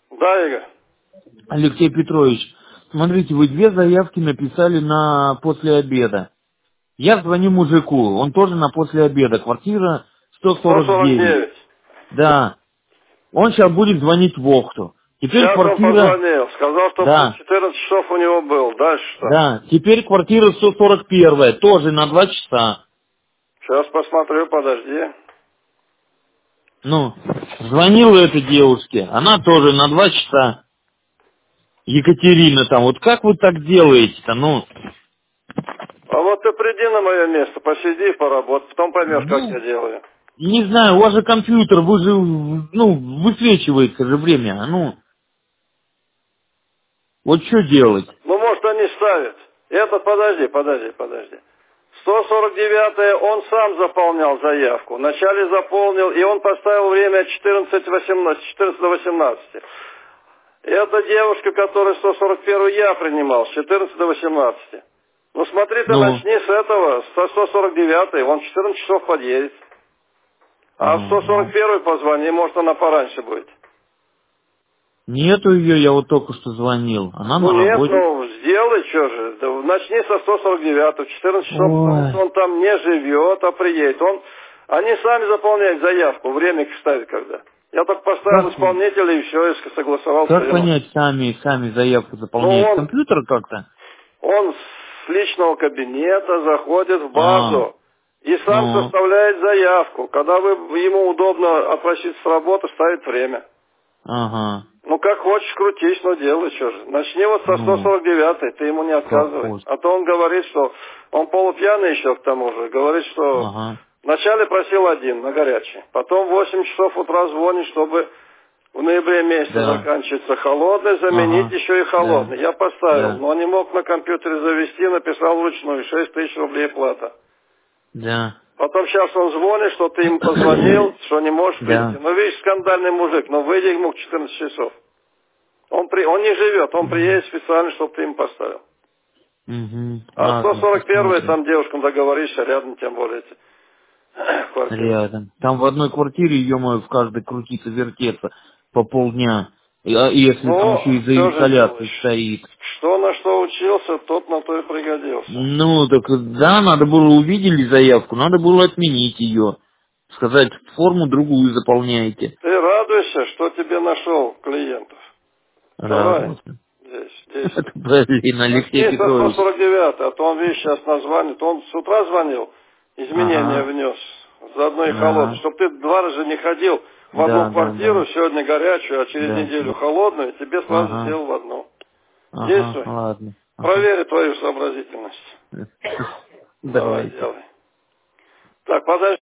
Да, Игорь. Алексей Петрович, смотрите, вы две заявки написали на после обеда. Я звоню мужику, он тоже на после обеда. Квартира 149. 149. Да. Он сейчас будет звонить в Охту. Теперь Сейчас он квартира... позвонил, сказал, что путь Да. 14 часов у него был. Дальше что? Да. Теперь квартира 141. Тоже на 2 часа. Сейчас посмотрю, подожди. Ну, звонила этой девушке. Она тоже на 2 часа. Екатерина там. Вот как вы так делаете-то? Ну, А вот ты приди на мое место, посиди, поработай, потом поймешь, как я ну, делаю. не знаю, у вас же компьютер, вы же, ну, высвечивается же время. Ну, вот что делать? Ну, может, они ставят. Это, подожди. 149 он сам заполнял заявку. Вначале заполнил, и он поставил время 14 до 18. Это девушка, которая 141 я принимал, с 14 до 18. Ну, смотри, ты Ну, начни с этого, со 149, он в 14 часов подъедет. А в ну, 141 позвони, может, она пораньше будет. нету ее, я вот только что звонил. Она Ну на нет, работе. ну сделай, что же. Да начни со 149, в 14 часов, потому Ой, что он там не живет, а приедет. Они сами заполняют заявку, время ставят когда. Я только поставил как, исполнителя и все, и согласовал с как фирмой. понять, сами заявку Ну заполняет он, компьютер как-то? он с личного кабинета заходит в А, базу и сам ну, составляет заявку. Когда ему удобно отпроситься с работы, ставит время. ага, Ну, как хочешь, крутись, но делай, что же. Начни вот со ну, 149-й, ты ему не как отказывай. хочешь. А то он говорит, что он полупьяный еще к тому же. Говорит, что Ага, вначале просил один на горячий. Потом в 8 часов утра звонит, чтобы в ноябре месяце да, заканчивается холодный, заменить ага, еще и да, холодный. Я поставил, да, но не мог на компьютере завести, написал вручную, 6 тысяч рублей плата. да, Потом сейчас он звонит, что ты ему позвонил, что не можешь прийти. да. Ну, видишь, скандальный мужик, но выйди ему к 14 часов. Он не живет, он приедет специально, чтобы ты им поставил. Угу, А ладно, 141 посмотрим. там девушкам договоришься, рядом тем более эти квартиры. Рядом. Там в одной квартире, ё-моё, в каждой крутится, вертеться по полдня. Если там Ну, еще и за что же изоляцией делаешь? стоит. Что на что учился, тот на то и пригодился. Ну, так да, надо было, увидели заявку, надо было отменить ее. Сказать, форму другую заполняете. Ты радуйся, что тебе нашел клиентов. Давай, Радоваться. здесь, Это, действуй. блин, Алексей Начни со Петрович. 149, а то он, видишь, сейчас названит. Он с утра звонил, изменения Ага, внес, заодно и холодный. ага. Чтобы ты два раза не ходил в одну Да, да, квартиру, да. сегодня горячую, а через Да, неделю да. холодную, тебе сразу Ага, сделал в одну. ага, Действуй. ладно. Ага. Проверь твою сообразительность. Давай, Давайте. делай. Так, подожди.